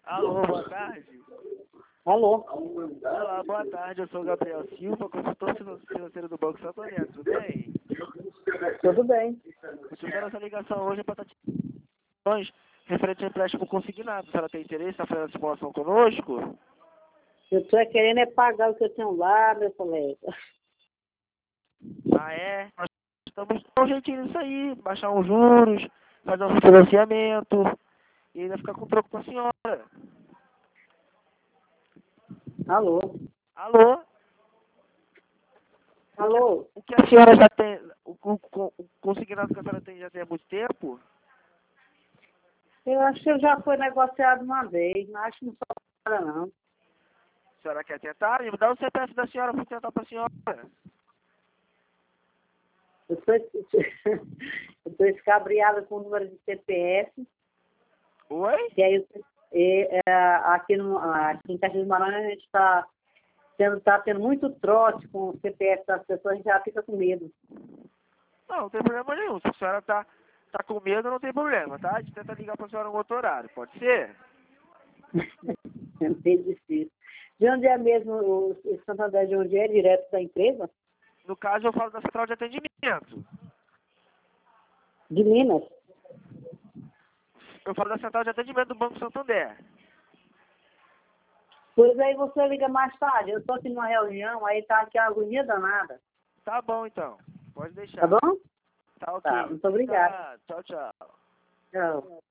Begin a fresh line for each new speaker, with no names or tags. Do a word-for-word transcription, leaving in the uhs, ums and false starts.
Alô, boa tarde.
Alô?
Olá, boa tarde. Eu sou o Gabriel Silva, consultor financeiro do Banco Santander. Tudo bem?
Tudo bem.
O motivo da nossa ligação hoje é para estar referente ao empréstimo consignado. A senhora tem interesse em fazer a simulação conosco?
Eu estou querendo é pagar o que eu tenho lá, meu colega.
Ah, é? Nós estamos com um jeitinho nisso aí. Baixar uns juros, fazer um refinanciamento e ainda ficar com troco para a senhora.
Alô?
Alô?
Alô?
O que a senhora já tem, o, o, o consignado que a senhora tem já tem há muito tempo?
Eu acho que já foi negociado uma vez, mas acho que não só nada, não.
A senhora quer tentar? Me dá o C P F da senhora para tentar para a senhora.
Eu estou eu tô escabriada com o número de C P F,
Oi?
que aí eu- e, é, aqui, no, aqui em Caxias do Maranhão a gente está tendo, tá tendo muito trote com o C P F das pessoas, a gente já fica com medo.
Não, não tem problema nenhum. Se a senhora tá, tá com medo, não tem problema, tá? A gente tenta ligar para a senhora um outro horário, pode ser?
É meio difícil. De onde é mesmo o, o Santander, de onde é? Direto da empresa?
No caso, eu falo da central de atendimento.
De Minas?
Eu falo da central de atendimento do Banco Santander.
Pois aí você liga mais tarde. Eu estou aqui numa reunião, aí tá aqui a agonia danada.
Tá bom, então. Pode
Tá
deixar.
bom?
Tá ok.
Tá, muito obrigada.
Tá, tchau, tchau.
Tchau.